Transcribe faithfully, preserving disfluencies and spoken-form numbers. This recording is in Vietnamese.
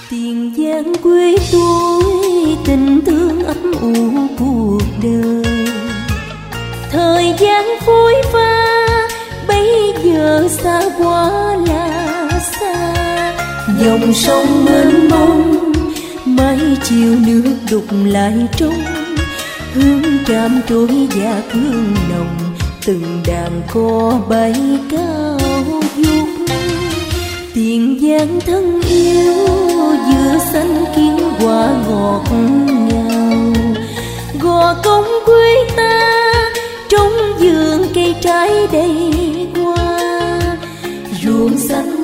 Tiền giang quê tôi tình thương ấp ủ cuộc đời, thời gian phôi pha bây giờ xa quá là xa. Dòng sông mênh mông mái chiều nước đục lại trong, hương tràm trôi và hương nồng từng đàn cò bay cao vút. Tiền giang thân yêu vừa xanh kiến quả ngọt ngào, gò công quê ta trong vườn cây trái đầy hoa, ruộng xanh